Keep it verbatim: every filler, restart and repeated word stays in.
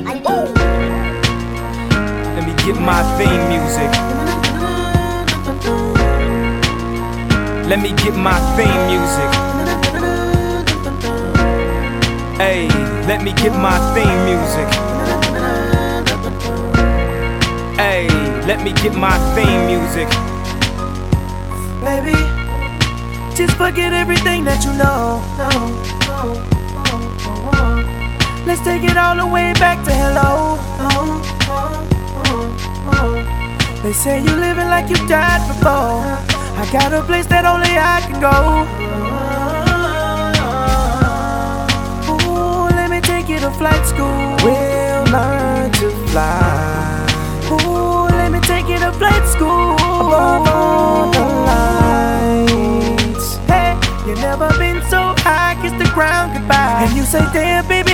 Let me get my theme music. Let me get my theme music. Hey, let me get my theme music. Hey, let me get my theme music. Baby, just forget everything that you know. Let's take it all the way back to hello. They say you living like you died before. I got a place that only I can go. Ooh, let me take you to flight school. We'll learn to fly. Ooh, let me take you to flight school. Above all the lights. Hey, you never been so high, kiss the ground goodbye. And you say, damn baby,